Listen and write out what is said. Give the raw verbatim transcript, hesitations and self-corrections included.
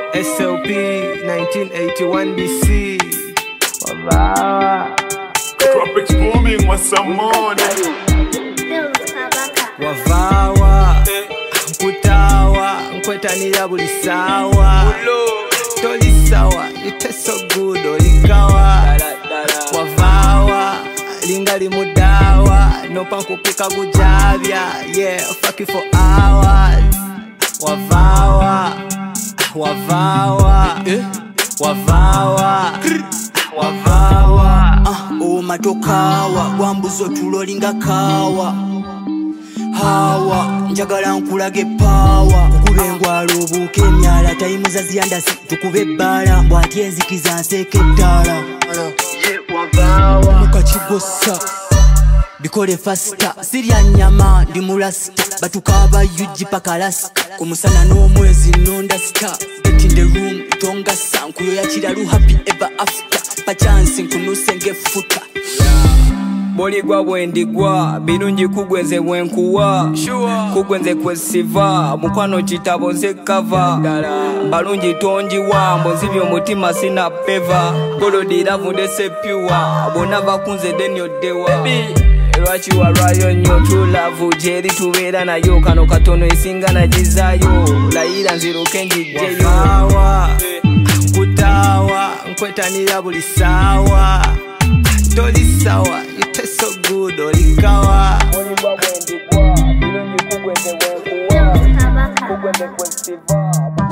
S L P nineteen eighty-one B C. Wavawa Tropics booming with some money. Wavawa Nkutawa Nkwetanira buli sawa Toli sawa You taste so good olikawa Wavawa Lingali mudawa Nopa nkupika kujavya Yeah, fuck you for hours Wavawa Wavawa Wavawa Wavawa O matokawa Wambuzo tulolinga kawa Hawa njagala nkulage pawa Nkube ngwalo buke myala Taimu za ziandasi tukube bala Mbwati enzikiza nseke dala Mukachigosa Bikole fasta Sirya nyama ndi mulasta Batukaba yuji paka laska Kumusana no mwezi nonda star Get in the room itonga sankuyo ya chiralu happy ever after Pachansi nkunusenge futa Boligwa bwendigwa birungi kugwenze bwenkuwa kugwenze kwesiva mukwano kitabo nze cover balungi tonjiwa mbozibyo mutima sina peva golodira vunde sepiwa bona bakunze denyo dewa lwaki walwayo nnyo tulavu jeri tubeera nayo kano katono esinga nagizayo layira nziruke njijjeyo nkutawa nkwetanira buli sawa Toli sawa, you taste so good, olikawa Olibwa bwendigwa, bilungi kugwenze wenkuwa Kugwenze kwesiva